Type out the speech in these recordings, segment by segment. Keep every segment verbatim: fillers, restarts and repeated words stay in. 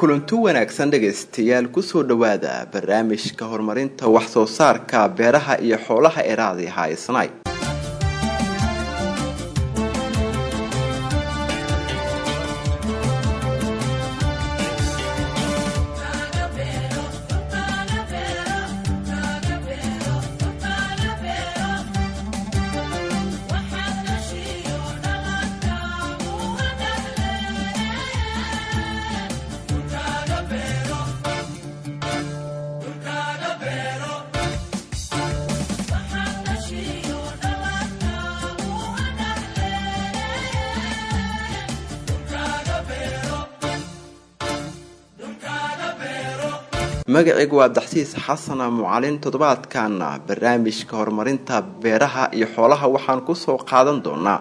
kulanti wanaagsan dhageystayaal ku soo dhawaada barnaamijka horumarinta wax soo saarka beeraha iyo xoolaha ee raadiyaha Isnay. magacaygu waa Abdaxsiis Xasan Mucalin toddobaadkan barnaamijka horumarinta beeraha iyo xoolaha waxaan ku soo qaadan doonaa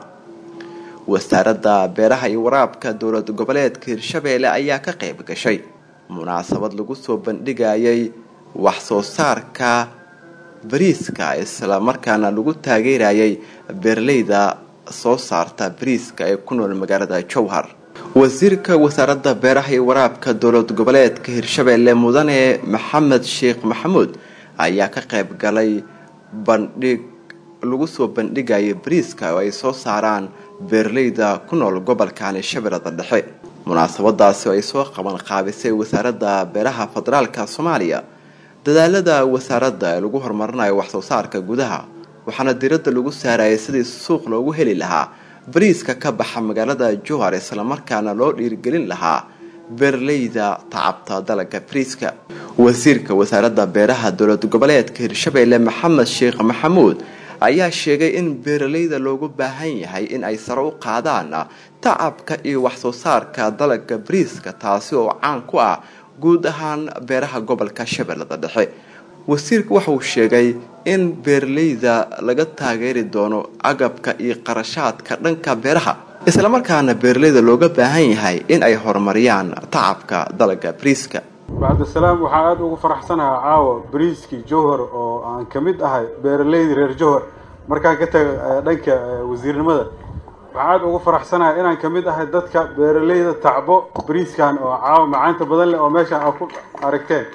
wasaaradda beeraha iyo waraabka dowlad goboleedka Hirshabeelle ayaa ka qayb gashay munaasabad lagu soo bandhigayay wax soo saarka bariiska isla markaana lagu taageerayay beeraleyda soo saarta bariiska ee ku nool magaalada Jowhar. wasiirka wasaaradda beeraha iyo waraabka dowlad goboleedka Hirshabeelle mudane Maxamed Sheekh Maxamuud ayaa ka qayb galay bandhig lagu soo bandhigay bariiska oo ay soo saaraan beeraleyda ku nool gobolka Shabeellada Dhexe. munaasabadaasi ay soo qaban qaabisay wasaaradda beeraha federaalka Soomaaliya. dadaalada wasaaradda lagu horumarinayo wax soo saarka gudaha waxaana diiradda lagu saarayay sidii suuq loogu heli lahaa bariiska ka baxa magaalada Jowhar isla markaana loo dhiirigelin lahaa beeraleyda tacabta dalagga bariiska. wasiirka wasaaradda beeraha dowlad goboleedka Hirshabeelle Maxamed Sheekh Maxamuud ayaa sheegay in beeraleyda loogu baahan yahay in ay sare u qaadaan tacabka iyo wax soo saarka dalagga bariiska taasi oo caan ku ah guud ahaan beeraha gobolka Shabeellada Dhexe. wasiirku waxa uu sheegay in beeraleyda laga taageeri doono agabka iyo qarashaadka dhanka beeraha isla markaana beeraleyda looga baahan yahay in ay horumariyaan tacabka dalagga bariiska. bacda salaam waxaan aad ugu faraxsanahay caawa bariiski Jowhar oo aan kamid ahay beeraleyda reer Jowhar markaan ka tagay dhanka wasiirnimada waxaan aad ugu faraxsanahay inaan kamid ahay dadka beeraleyda tacbo bariiskan oo caawa macaanta badan leh oo meesha aad ku aragteen.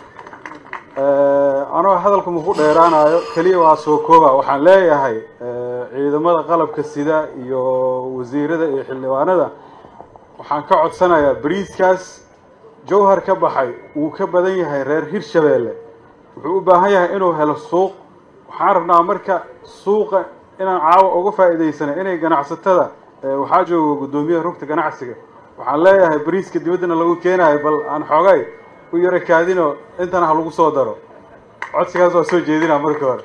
أنا هذا الكم هو ديرانا كليه واسوكوبا وحن لا يهاي إذا ماذا قلب كسيدا يو وزير ذا يحلوانا ذا وحن كعد سنة يا بريسكاس جوهر كبحي وكبدي هاي رير هيرشبيله وبهاي إنه هالسوق وحارنا أمريكا سوق إن عاو أوقف إذا سنة إنه جناح ستة وحاجة قدومية ركت جناح سجى وحن لا يهاي بريسك دودنا لو كينا بل عن حاجي ويركادينه أنت أنا هلوك صادره عد سجاز وسوي جدينا مركور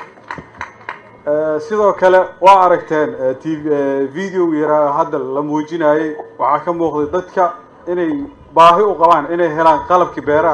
سيدا كلا وعركتين تي فيديو يرى هذا لموجين هاي وعكم مخدتك إني باهي وقوان إني هلان قلب كبيرة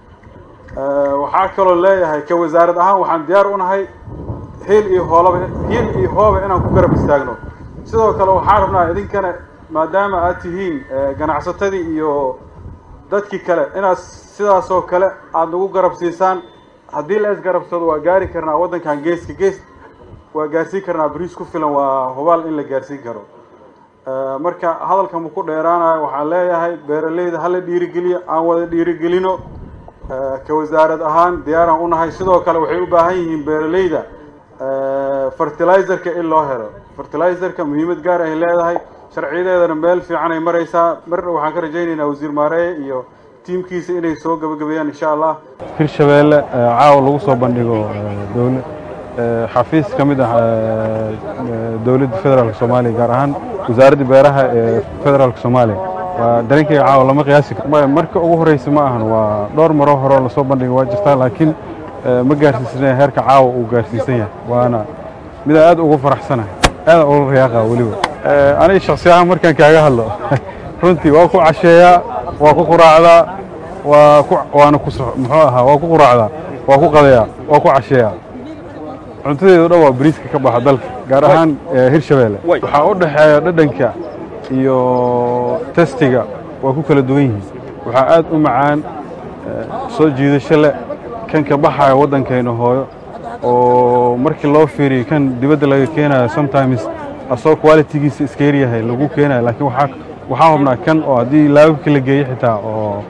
وحاكلوا الله هاي كوزارة أهم وحن ديارون هاي هيل إيهولا هيل إيهولا إنا كبيرة بيستاجنوا سيدا كلا وحاربنا إذن كان ما دام أتيهين جناح ستدي إيو dadkii kale inaad sidaas oo kale aad ugu garab siisaan hadii la is garabsado waa gaari karnaa wadankan geeska gees waa gaarsiin karnaa bariis ku filan waa hubaal in la gaarsiin karo. marka hadalka mu ku dheeraanayo waxaan leeyahay beeraleyda hal dhiirigeliyo aan wada dhiirigelino ka wasaarad ahaan diyaaran u nahay. sidoo kale waxay u baahan yihiin beeraleyda fertilizer-ka in loo helo. fertilizer-ka muhiimad gaar ah ay leedahay sharciyadeedana meel fiican ay maraysaa. mar waxaan ka rajaynaynaa wasiir Maarey iyo tiimkiisa inay soo gabagabeeyaan insha Allah. Hirshabeelle caaw lagu soo bandhigo dawlad xafiis kamid ah dawladda federaalka Soomaaliya gaar ahaan wasaaradda beeraha ee federaalka Soomaaliya waa dareenkay caaw lama qiyaasi karo. marka ugu horeysa ma ahan waa dhowr maro hore la soo bandhigo waa jirtaa laakiin ma gaarsiisnay heerka caaw uu gaarsiisan yahay waana mid aad ugu faraxsanahay aad ugu riyaaqaa waliba. أنا شخصيا مركان كأجهله runtii waa ku casheeyaa waa ku quraacdaa waa ku waana ku maxaa waa ku quraacdaa waa ku qadayaa waa ku casheeyaa cuntadeedu dhow waa bariiska ka baxa dalka gaar ahaan Hirshabeelle waxa u dhaxeeya dhadhanka iyo tastiga waa ku kala duwan yihiin. waxa aad u macaan soo jiidasho leh kan ka baxaya wadankeena hooyo oo markii loo fiiriyo kan dibadda laga keenayo sometimes asoo quality-giisa iska yar yahay lagu keenayo laakiin waxa waxa hubnaa kan oo hadii laabka la geeyo xitaa oo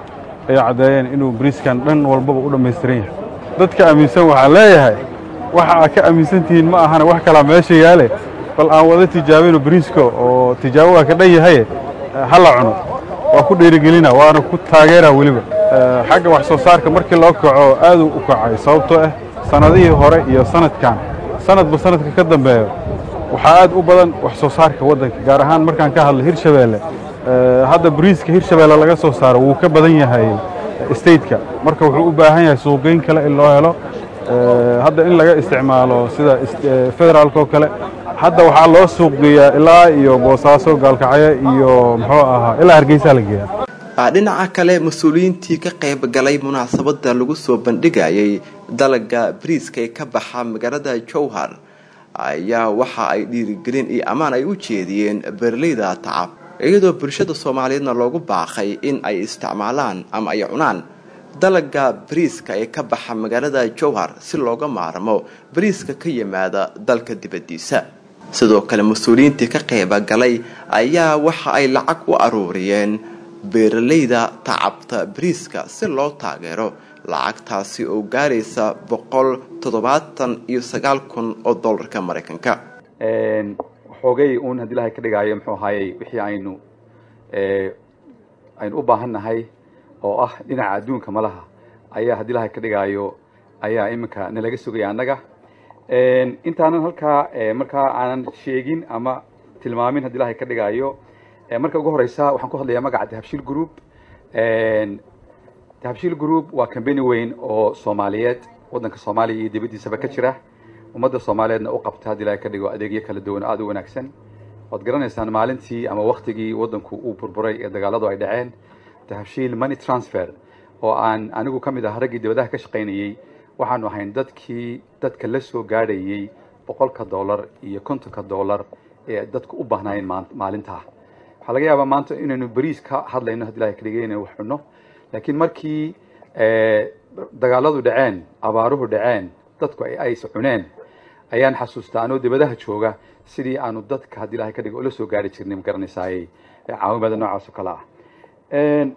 ay caddeeyeen inuu bariiskan dhan walbaba u dhammaystiran yahay dadka aaminsan waxaan leeyahay waxa aad ka aaminsan tihiin ma ahana wax kalaa meesha yaale bal aan wada tijaabino bariiska oo tijaabo waa ka dhan yahay ha la cuno waa ku dhiirigelina waana ku taageeraa weliba xagga wax soo saarka markii loo kaco aad u kacay sababtoo ah sanadihii hore iyo sanadkan sanadba sanadka ka dambeeyo waxaa aad u badan wax soo saarka waddanka gaar ahaan markaan ka hadlo hirshabeelle hadda bariiska hirshabeelle laga soo saaro wuu ka badan yahay stateka marka wuxuu u baahan yahay suuqgeyn kale in loo helo hadda in laga isticmaalo sida federaalka oo kale hadda waxaa loo suuq geeyaa ilaa iyo boosaaso gaalkacyo iyo muxuu ahaa ilaa hargeysa la geeyaa dhinaca kale mas-uuliyiintii ka qayb galay munaasabada lagu soo bandhigayay dalaga bariiska ee ka baxa magaalada jowhar ayaa waxa ay dhiirigelin iyo ammaan ay u jeediyeen beeraleyda tacab iyadoo bulshada Soomaaliyeedna loogu baaqay in ay isticmaalaan ama ay cunaan dalaga bariiska ee ka baxa magaalada jowhar si looga maarmo bariiska ka yimaada dalka dibadiisa sidoo kale mas-uuliyiintii ka qayb galay ayaa waxa ay lacag u aruuriyeen beeraleyda tacabta bariiska si loo taageero lacagtaasi oo gaaraysa boqol toddobaatan iyo sagaal kun oo dollarka Mareykanka een xoogay uun hadii ilaahay ka dhigaayo muxuu ahaayay wixii aynu ee aynu u baahanahay oo ah dhinaca adduunka malaha ayaa hadii ilaahay ka dhigaayo ayaa iminka nalaga sugaya anaga een intaanan halka marka aanan sheegin ama tilmaamin hadii ilaahay ka dhigaayo marka ugu horeysa waxaan ku hadlayaa magaca Dahabshiil Group een Dahabshiil Group waa company weyn oo Soomaaliyeed wadanka Soomaaliya iyo dibadiisaba ka jira ummadda Soomaaliyeedna u qabta hadii ilaahay ka dhigo adeegyo kala duwan aad u wanaagsan wad garanaysaan maalintii ama waqtigii wadanku uu burburay ee dagaaladu ay dhaceen Dahabshiil money transfer oo aan anigu kamid ah ragii dibadaha ka shaqeynayay waxaanu ahayn dadkii dadka la soo gaadhayay boqolka dollar iyo kontonka dollar ee dadku u baahnayeen maalinta waxa laga yaabaa maanta inaynu bariis ka hadlayno hadii ilaahay ka dhigayna wax cuno laakiin markii ee dagaaladu dhaceen abaaruhu dhaceen dadku ay ay cuneen ayaan xasuustaa anoo dibadaha jooga sidii aanu dadka hadii ilaahay ka dhigo la soo gaari jirnay garanaysaay caawimada noocaas oo kala ah een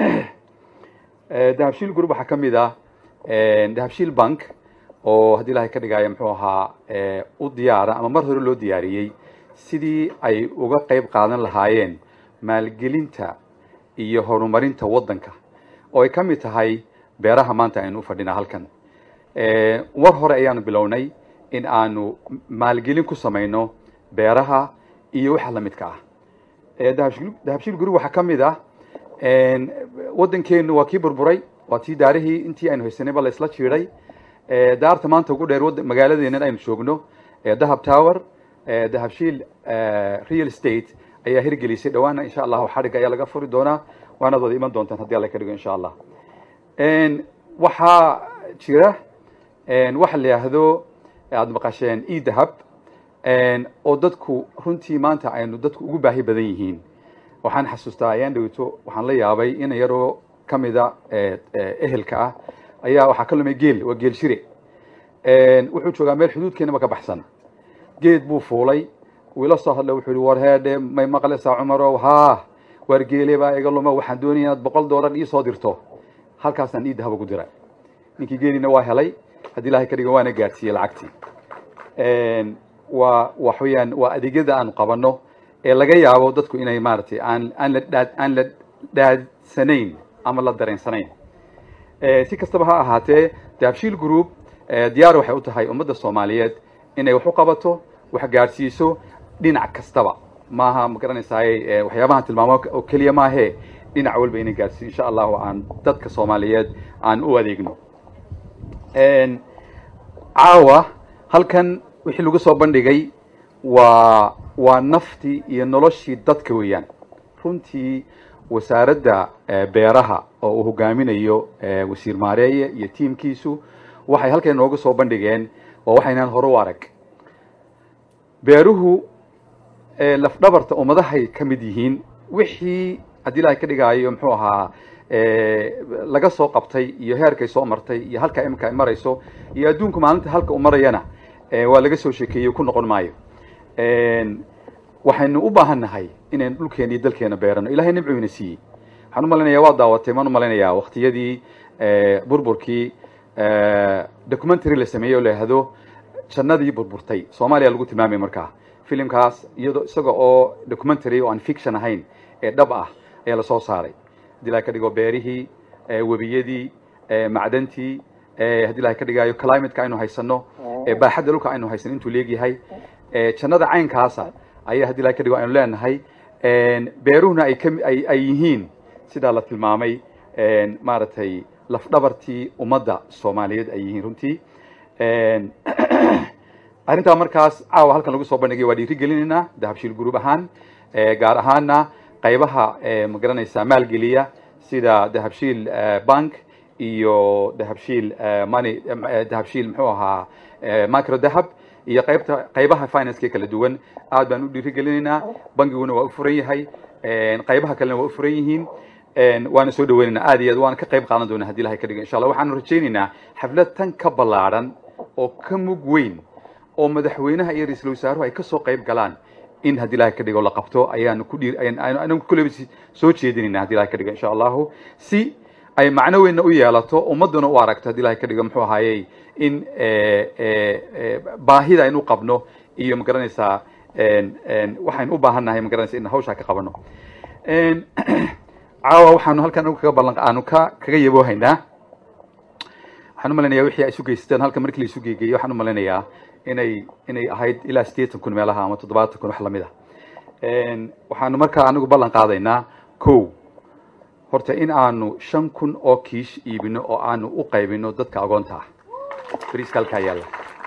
Dahabshiil Group waxa kamid ah een Dahabshiil Bank oo hadii ilaahay ka dhigayo muxuu ahaa ee u diyaara ama mar hore loo diyaariyay sidii ay uga qayb qaadan lahaayeen maalgelinta iyo horumarinta wadanka oo ay kamid tahay beeraha maanta aynu u fadhina halkan ee war hore ayaanu bilownay in aanu maalgelin ku sameeyno beeraha iyo waxa la midka ah ee Dahabshiil Dahabshiil Group waxa kamid ah een wadankeenu waa kii burburay waa tii daarihii intii aynu haysanay bal isla jiiray ee daarta maanta ugu dheer wad magaaladeena aynu joogno ee Dahab Tower ee Dahabshiil real estate ayaa hirgelisay dhawaana insha Allah xariga ayaa laga furi doonaa waana wada iman doontaan hadii Allah ka dhigo insha Allah een waxa jira een waxa la yiraahdo aad maqasheen e-dahab een oo dadku runtii maanta aynu dadku ugu baahi badan yihiin waxaan xasuustaa ayaan dhawito waxaan la yaabay in yaroo kamida ee ehelka ah ayaa waxa ka lumay geel waa geel shire een wuxuu joogaa meel xuduudkeena ma ka baxsan geed buu fuulay wila soo hadlay wuxuu war heede may maqlaysaa Umaro ha war geelay baa iga luma waxaan doonayaa boqol dollar ii soo dirto halkaasaan e-dahab ugu diray ninkii geelina waa helay hadii ilaahay ka dhigo waana gaarsiiyay lacagtii een waa waxyaan waa adeegyada aan qabano ee laga yaabo dadku inay maartay aan aan la aan la daadsanayn ama la dareensanayn ee si kastaba ha ahaatee Dahabshiil Group ee diyaar waxay u tahay ummadda Soomaaliyeed inay wax u qabato wax gaarsiiso dhinac kastaba maaha ma garanaysaay waxyaabaha tilmaamo oo kaliya ma ahe dhinac walba inay gaarsiiso insha Allah aan dadka Soomaaliyeed aan u adeegno een caawa halkan wixii lagu soo bandhigay waa waa nafti iyo noloshii dadka weeyaan runtii wasaaradda beeraha oo uu hogaaminayo wasiir Maareeye iyo tiimkiisu waxay halkan nooga soo bandhigeen oo waxaynan hore u arag beeruhu ee laf dhabarta umadahay kamid yihiin wixii hadii ilaahay ka dhigaayo muxuu ahaa ee laga soo qabtay iyo heerkay soo martay iyo halka imka marayso iyo adduunku maalinta halka u marayana ee waa laga soo sheekeeyay ku noqon maayo een waxaynu u baahanahay inaan dhulkeena iyo dalkeena beerano ilaahay nimcuu ina siiyay waxaan u maleynayaa waa daawatay maan u maleynayaa waqtiyadii burburkii documentary la sameeyey oo la yidhaahdo jannadii burburtay soomaaliya lagu tilmaamay markaa filimkaas iyadoo isaga oo documentary oo aan fiction ahayn ee dhab ah ayaa lasoo saaray haddii ilahay ka dhigo beerihii webiyadii macdantii haddii ilahay ka dhigaayo climateka aynu haysano baaxadda dhulka aynu haysan intuu leegyahay jannada caynkaasa ayaa haddii ilahay ka dhigo aynu leenahay beeruhuna ay ka ay yihiin sidaa la tilmaamay maaragtay lafdhabartii ummadda soomaaliyeed ay yihiin runtii arrintaa markaas caawa halkan lagu soo bandhigay waa dhiirigelinaynaa dahabshiil group ahaan gaar ahaana qaybaha ma garanaysaa maalgeliya sida dahabshiil bank iyo dahabshiil money dahabshiil muxuu ahaa micro dahab iyo qaybta qaybaha finance kala duwan aad baan u dhiirigelinaynaa bangiguna waa u furan yahay qaybaha kalena waa u furan yihiin waana soo dhaweynaynaa aad iyo aad waana ka qayb qaadan doonaa haddii ilahay ka dhigo insha allah waxaanu rajaynaynaa xaflad tan ka ballaaran oo ka mug weyn oo madaxweynaha iyo ra-iisul wasaaruhu ay ka soo qayb galaan in haddii ilahay ka dhigo la qabto ayaanu ku dhiir anagu kulleyba soo jeedinaynaa haddii ilahay ka dhigo insha allahu si ay macno weynna u yeelato ummadduna u aragto haddii ilahay ka dhigo muxuu ahaayey in baahida aynu qabno iyo magaranaysaa waxaynu u baahannahay magaranaysa in hawshaa ka qabano caawa waxaanu halkan anagu kaga ballan aanu ka kaga yaboohaynaa waxaan u malaynayaa wixii ay isu geysteen halkan markii la isu geegeeyey waxaan u malaynayaa inay inay ahayd ilaa sideetan kun meelaha ama toddobaatan kun wax lamid ah waxaanu markaa anigu ballan qaadaynaa kow horta in aanu shan kun oo kiish iibino oo aanu u qaybino dadka agoonta ah bariiska halkaa yaalla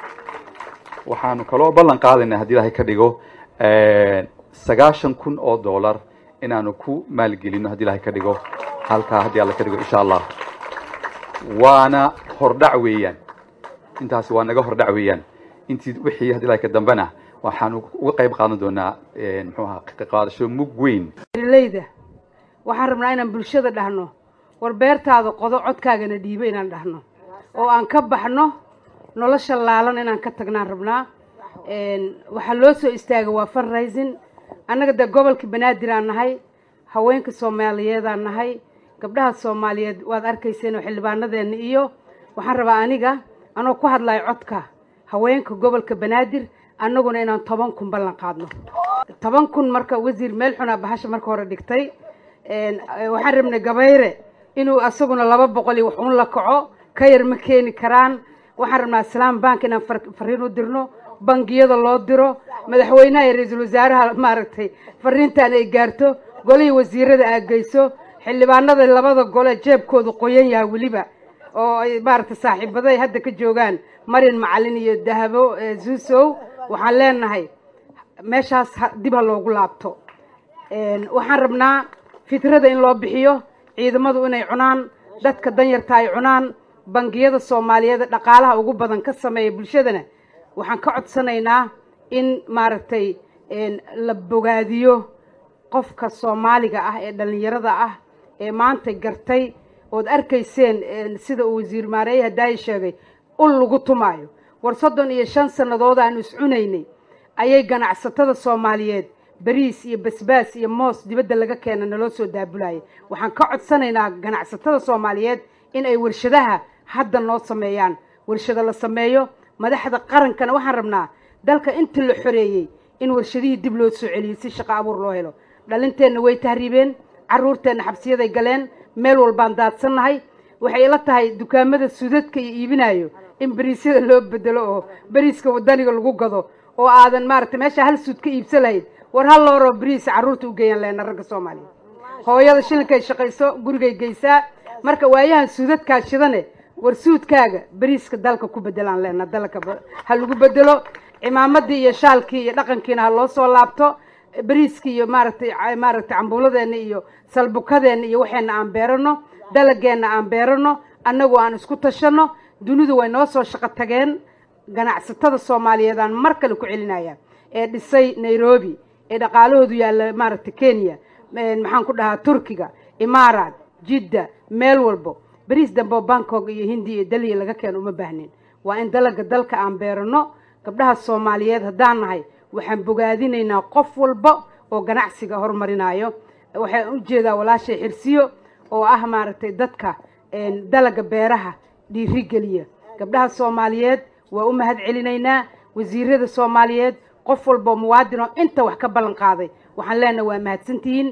waxaanu kaloo ballan qaadaynaa haddii ilahay ka dhigo sagaashan kun oo dollar inaanu ku maalgelino haddii ilahay ka dhigo halkaa haddii alla ka dhigo insha allah waana hordhac weeyaan intaasi waa naga hordhac weeyaan intii wixii haddii ilahay ka dambena waxaanu uga qayb qaadan doonaa muxuu ahaa qaadasho mug weyn leyda waxaan rabnaa inaan bulshada dhahno war beertaada qodo codkaagana dhiibo inaan dhahno oo aan ka baxno nolosha laalan inaan ka tagnaan rabnaa waxaa loo soo istaaga waa fundraising annaga dee gobolka banaadir aan nahay haweenka soomaaliyeed aan nahay gabdhaha soomaaliyeed waad arkayseen oo xildhibaanadeena iyo waxaan rabaa aniga anoo ku hadlayo codka haweenka gobolka banaadir annaguna inaan toban kun ballan qaadno toban kun marka wasiir meel xunaa bahasha marka hore dhigtay waxaan rabnay gabayre inuu asaguna laba boqol iyo wax uun la kaco ka yar ma keeni karaan waxaan rabnaa islaam bank inaan fariin u dirno bangiyada loo diro madaxweynaha iyo ra-iisul wasaaraha maaragtay fariintan ay gaarto golihii wasiirada aad geyso xildhibaanada labada gole jeebkoodu qoyan yahay weliba oo ay maaragtay saaxiibada ay hadda ka joogaan marin macalin iyo dahabo zuusow waxaan leenahay meeshaas dib ha loogu laabto waxaan rabnaa fitrada in loo bixiyo ciidamadu inay cunaan dadka danyarta ay cunaan bangiyada soomaaliyeed dhaqaalaha ugu badan ka sameeya bulshadana waxaan ka codsanaynaa in maaragtay la bogaadiyo qofka soomaaliga ah ee dhalinyarada ah ee maanta gartay ood arkayseen sida uu wasiir maareeye hadaayi sheegay ul lagu tumaayo war soddon iyo shan sannadood aanu iscunaynay ayay ganacsatada soomaaliyeed bariis iyo basbaas iyo moos dibadda laga keena naloo soo daabulayay waxaan ka codsanaynaa ganacsatada soomaaliyeed in ay warshadaha hadda noo sameeyaan warshado la sameeyo madaxda qarankana waxaan rabnaa dalka inta la xoreeyey in warshadihii dib loo soo celiyo si shaqo abuur loo helo dhalinteenna way tahriibeen carruurteenna xabsiyaday galeen meel walbaan daadsannahay waxay ila tahay dukaamada sudadka iyo iibinayo in bariisyada loo bedelo oo bariiska wadaniga lagu gado oo aadan maaragtay meesha hal suud ka iibsan lahayd war hal looroo bariis carruurta u geeyaan leena ragga soomaaliya hooyada shilinkay shaqayso gurigay geysaa marka waayahan suudadkaa shidane war suudkaaga bariiska dalka ku bedelaan leena dalka ha lagu bedelo cimaamadii iyo shaalkii iyo dhaqankiina ha loo soo laabto bariiskii iyo maaragtay maaragtay cambuuladeena iyo salbukadeena iyo waxeena aan beerano dalageenna aan beerano annagu aan isku tashano dunidu way noo soo shaqo tageen ganacsatada soomaaliyeed aan mar kale ku celinaya ee dhisay nairobi ee dhaqaalahoodu yaalla maaragtay kenya maxaan ku dhahaa turkiga imaaraat jidda meel walbo bariis dambo bangkok iyo hindi iyo daliya laga keeno uma baahnin waa in dalaga dalka aan beerano gabdhaha soomaaliyeed haddaan nahay waxaan bogaadinaynaa qof walba oo ganacsiga horumarinayo waxaan u jeedaa walaashay xirsiyo oo ah maaragtay dadka dalaga beeraha dhiirigeliya. gabdhaha Soomaaliyeed waa u mahad celinaynaa, wasiirada Soomaaliyeed qof walba muwaadin oo inta wax ka ballan qaaday waxaan leenahay waa mahadsantihiin.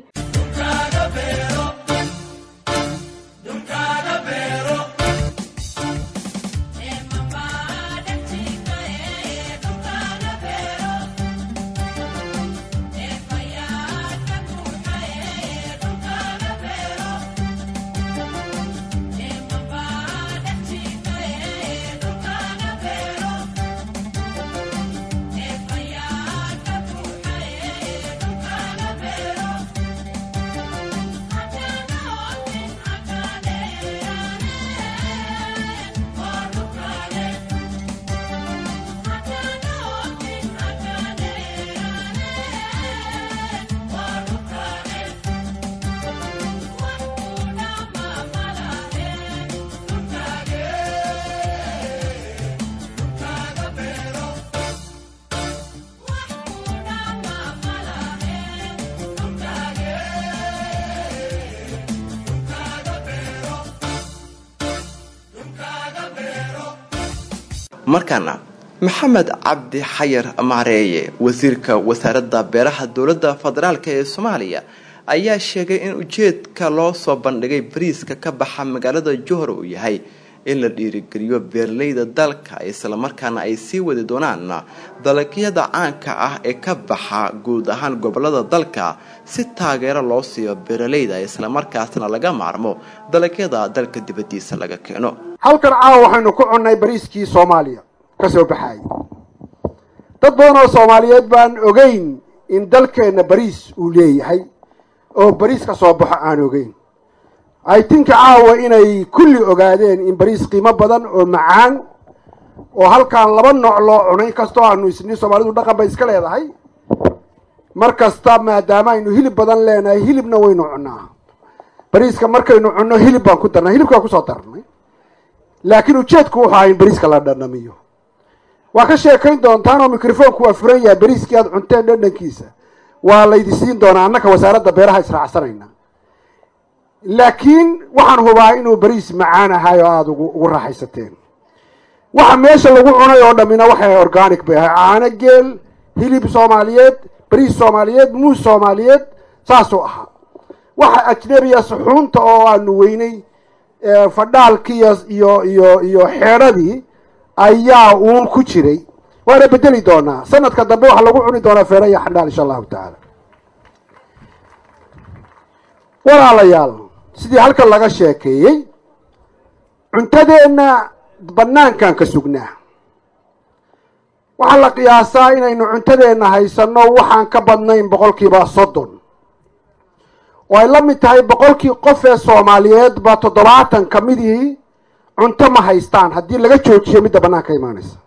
markana maxamed cabdi xayir maareeye wasiirka wasaaradda beeraha dowladda federaalka ee Soomaaliya ayaa sheegay in ujeedka loo soo bandhigay bariiska ka baxa magaalada Johor uu yahay in la dhiirigeliyo beeraleyda dalka isla markaana ay sii wadi doonaan dalagyada caanka ah ee ka baxa guud ahaan gobolada dalka si taageero loo siiyo beeraleyda isla markaasna laga maarmo dalagyada dalka dibadiisa laga keeno. halkan caawa waxaynu ku cunay bariiskii Soomaaliya ka soo baxay. dad badan oo Soomaaliyeed baan ogeyn in dalkeena bariis uu leeyahay oo bariis ka soo baxo aan ogeyn. I think caawa inay kulli ogaadeen in bariis qiimo badan oo macaan oo halkaan laba nooc loo cunay kastoo aanu isni Soomaalidu dhaqan bay iska leedahay. markasta maadaama aynu hilib badan leenahay hilibna waynu cunaa. bariiska markaynu cunno hilib baan ku darnaa, hilibka ku soo darnay. laakiin ujeedku waxa ay bariiska la dhanamiyo. waa ka sheekayn doontaan oo mikrofoonku waa furan yahay bariiskii aad cunteen dhadhankiisa waa la idin siin doonaa annaka wasaaradda beeraha israacsanayna. laakiin waxaan hubaa inuu bariis macaan ahay oo aad ugu raaxaysateen. waxa meesha lagu cunay oo dhamina waxay organic bay ahay, caano geel, hilib Soomaaliyeed, bariis Soomaaliyeed, muus Soomaaliyeed saasoo ahaa. waxa ajnabiya suxuunta oo aanu weynay fadhaalkii iyo iyo iyo xeeradii ayaa uun ku jiray. waana bedeli doonaa sanadka dambe waxa lagu cuni doonaa feero iyo xandhaal insha allahu tacaala. walaalayaal sidii halkan laga sheekeeyey cuntadeenna banaankan ka sugnaa. waxaa la qiyaasaa inaynu cuntadeenna haysano waxaan ka badnayn boqolkiiba soddon oo ay la mid tahay boqolkii qof ee Soomaaliyeed ba toddobaatan ka midii cunto ma haystaan haddii laga joojiyo midda banaanka imaanaysa.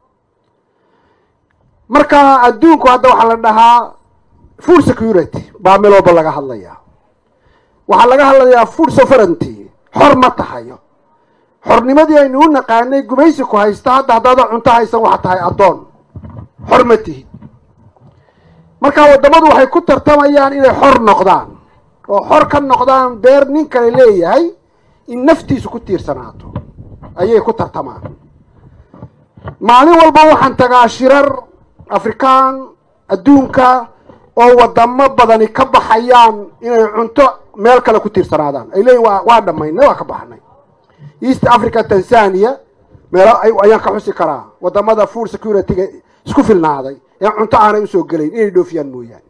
marka adduunku hadda waxaa la dhahaa food security baa meel walba laga hadlayaa. waxaa laga hadlayaa food sovereignty, xor ma tahayo. xornimadii aynu u naqaanay gumaysi ku haysta hadda haddaada cunto haysan waxa tahay addoon, xor ma tihi. marka waddamadu waxay ku tartamayaan inay xor noqdaan oo xor ka noqdaan beer nin kale leeyahay in naftiisu ku tiirsanaato ayay ku tartamaan. maalin walba waxaan tagaa shirar afrikaan adduunka oo wadamo badani ka baxayaan inay cunto meel kale ku tiirsanaadaan. ay leeyihin waa waa dhammaynay waa ka baxnay. East Africa, Tanzania meel ayaan ka xusi karaa wadamada food security-ga isku filnaaday ee cunto aanay usoo gelayn inay dhoofiyaan mooyaane.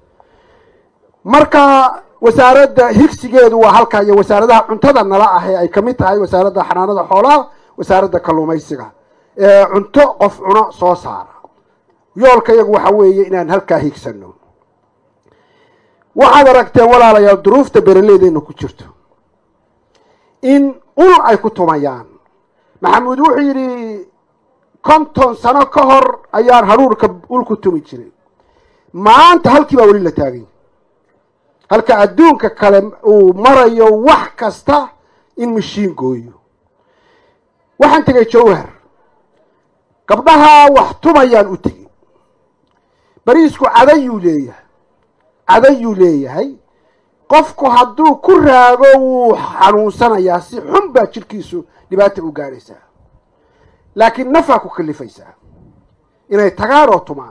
marka wasaaradda higsigeedu waa halka iyo wasaaradaha cuntada nala ah ee ay kamid tahay wasaaradda xanaanada xoolaha, wasaaradda kalluumaysiga ee cunto qof cuno soo saara. yoolka iyagu waxa weeye inaan halkaa higsano. waxaad aragteen walaalayaal duruufta beeraleydeena ku jirto in ul ay ku tumayaan. maxamuud wuxuu yidhi konton sano ka hor ayaan haruurka ul ku tumi jiray, maanta halkii baa weli la taagay. halka adduunka kale uu marayo wax kasta in mashiin gooyo. waxaan tegay Jowhar, gabdhaha wax tumayaan u tegey. bariisku cadayuu leeyahay cadayuu leeyahay qofku hadduu ku raago wuu xanuunsanayaa, si xun baa jirkiisu dhibaata u gaadhaysaa. laakiin nafaa ku kalifaysaa inay tagaan oo tumaan.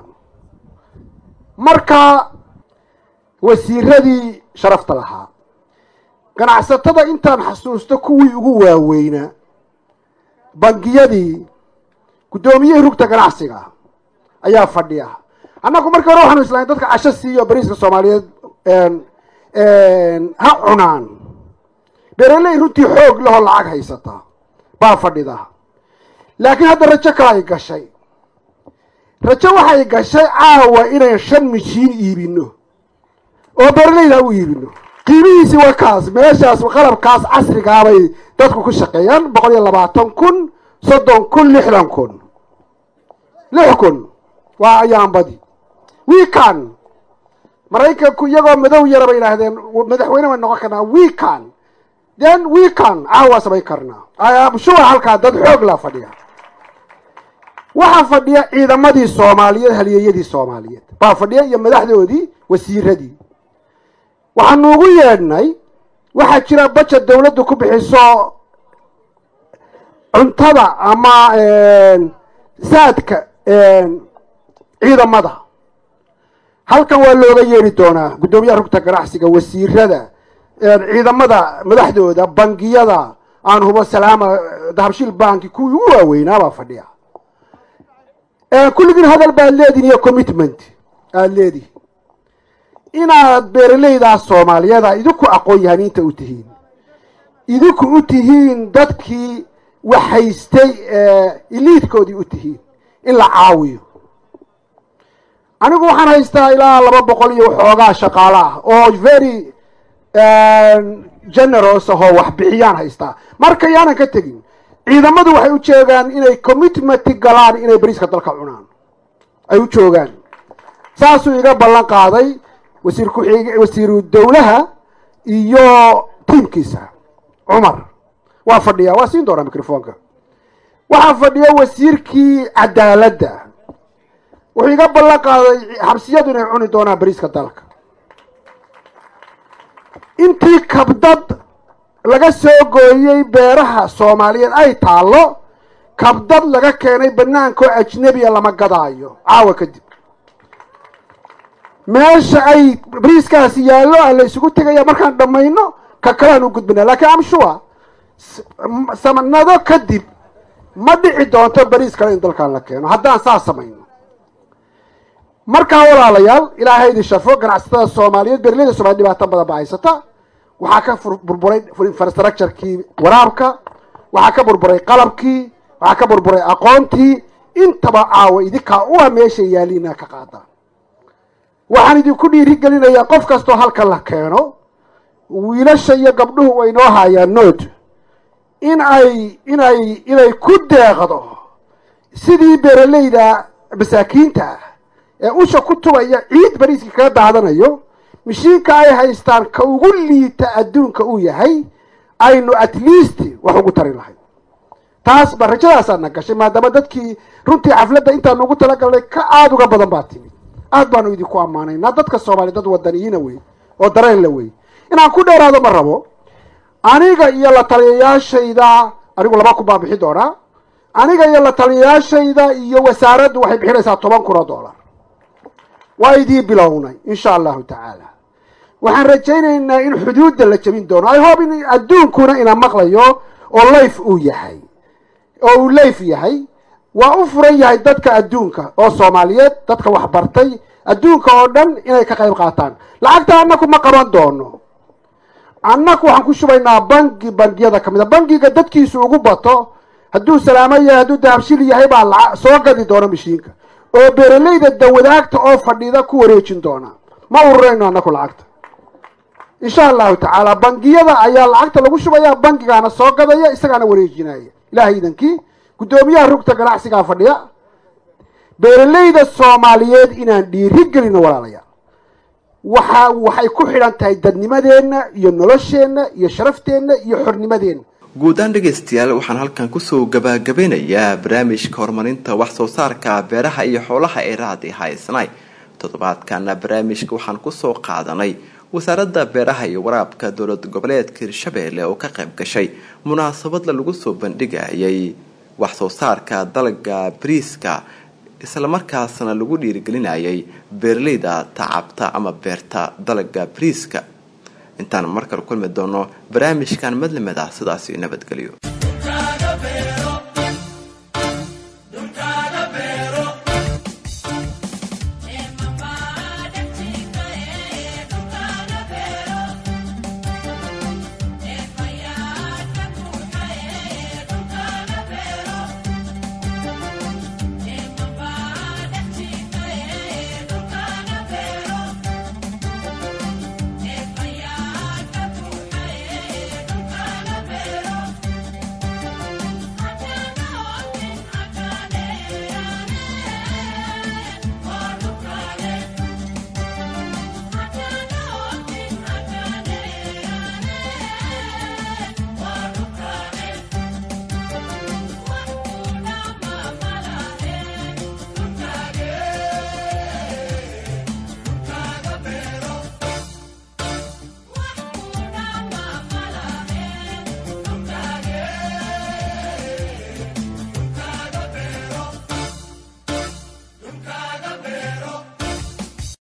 marka wasiiradii sharafta lahaa, ganacsatada intaan xasuusto kuwii ugu waaweynaa, bangiyadii, guddoomiyihii rugta ganacsiga ayaa fadhiya. annagu markii hore waxaanu islahayn dadka casho siiyo bariiska soomaaliyeed ha cunaan. beeraley runtii xoog lahoo lacag haysata baa fadhida. laakiin hadda rajo kale ay gashay. rajo waxay gashay caawa inayn shan mishiin iibino oo beeraleyda u iibino. qiimihiisi waa kaas, meeshaas qalabkaas casrigaabay dadku ku shaqeeyaan. boqol iyo labaatan kun, soddon kun, lixdan kun, lix kun waa ayaanbadi. weekan maraykanku iyagoo madow yara bay yidhaahdeen madaxweyne way noqon karnaa. weekan then weekan caawa samayn karnaa. ayamshuwa halkaa dad xoog la fadhiya. waxaa fadhiya ciidamadii soomaaliyeed, halyeeyadii soomaaliyeed baa fadhiya iyo madaxdoodii, wasiiradii. waxaanu ugu yeedhnay, waxaa jira bajet dawladdu ku bixiso cuntada ama saadka ciidamada. halkan waa looga yeedhi doonaa guddoomiyaha rugta ganacsiga, wasiirada, ciidamada madaxdooda, bangiyada aan hubo salaama, dahabshiil banki, kuwii ugu waaweynaa baa fadhiya. kulligiin hadal baad leedihin iyo commitment aada leedihin inaad beeraleydaas soomaaliyeeda idinku aqoon yahaniinta u tihiin, idinku u tihiin dadkii wax haystay iliidkoodii u tihiin in la caawiyo. anigu waxaan haystaa ilaa laba boqol iyo waxoogaa shaqaalo ah oo very generous ahoo wax bixiyaan haystaa. marka yaanan ka tegin, ciidamadu waxay u jeegaan inay commitment galaan inay bariiska dalka cunaan ay u joogaan. saasuu iga ballan qaaday wasiir ku-xig wasiiru dawlaha iyo tiimkiisa. cumar waa fadhiyaa, waa siin doonaa microfonka. waxaa fadhiya wasiirkii cadaaladda, wuxuu iga ballan qaaday xabsiyadu inay cuni doonaan bariiska dalka. intii kabdad laga soo gooyey beeraha soomaaliyeed ay taallo, kabdad laga keenay banaanka oo ajnebiya lama gadaayo caawa kadib. meesha ay bariiskaasi yaallo a la isugu tegaya markaan dhammayno ka kalean u gudbina. laakiin amshua samanado kadib ma dhici doonto bariis kale in dalkan la keeno haddaan saas samayno. markaa walaalayaal, ilaahay idin shafo. ganacsatada soomaaliyeed, beeraleyda soomaliyeed dhibaato badan ba haysata. waxaa ka burburay infrastructurekii waraabka, waxaa ka burburay qalabkii, waxaa ka burburay aqoontii. intaba caawa idinkaa uwa meesha yaaliina ka qaada. waxaan idinku dhiirigelinayaa qof kastoo halkan la keeno, wiilasha iyo gabdhuhu way noo haayaan nood, in ay inay inay ku deeqdo sidii beeraleyda masaakiinta ah ee usha ku tubaya ciid bariiskii kaga daadanayo. mishiinka ay haystaan ka ugu liita adduunka uu yahay, aynu at least wax ugu tari lahay. taas ba rajadaasaana gashay, maadaama dadkii runtii xafladda intaanu ugu talagalnay ka aada uga badan baa timid. aad baanu idinku ammaanaynaa. dadka soomaaliya dad wadaniyiina wey oo dareen la wey. inaan ku dheeraado ma rabo. aniga iyo la taliyayaashayda, anigu laba kun baan bixi doonaa. aniga iyo la taliyayaashayda iyo wasaaraddu waxay bixinaysaa toban kun oo dollar. waa idii bilownay insha allahu tacaala. waxaan rajaynaynaa in xuduudda la jebin doono. i hope in adduunkuna ina maqlayo oo layf uu yahay oo uu layf yahay. waa u furan yahay dadka adduunka oo soomaaliyeed, dadka wax bartay adduunka oo dhan inay ka qayb qaataan. lacagta annaku ma qaban doono. annaku waxaan ku shubaynaa bangi bangiyada ka mid a. bangiga dadkiisu ugu bato, hadduu salaamo yahay, hadduu dahabshil yahay, baa la soo gadi doona mishiinka oo beeraleyda dawadaagta oo fadhida ku wareejin doona. ma ururayno annaku lacagta insha allahu tacaala. bangiyada ayaa lacagta lagu shubaya, bangigaana soo gadaya, isagaana wareejinaya. ilaahay idankii guddoomiyaha rugta ganacsigaa fadhiya. beeraleyda soomaaliyeed inaan dhiiri gelino walaalayaal, waxa waxay ku xidhan tahay dadnimadeenna iyo nolosheenna iyo sharafteenna iyo xornimadeenna. guud ahaan dhegaystayaal, waxaan halkan kusoo gabagabeynayaa barnaamijka horumarinta wax soo saarka beeraha iyo xoolaha ee raadi haysnay. toddobaadkana barnaamijka waxaan kusoo qaadanay wasaaradda beeraha iyo waraabka dowlad goboleedka Hirshabelle oo ka qayb gashay munaasabad lagu soo bandhigayay wax soo saarka dalagga bariiska isla markaasna lagu dhiirigelinayay beeraleyda tacabta ama beerta dalagga bariiska intaan markale kulmi doono barnaamijkan madlamada sidaas nabadgelyo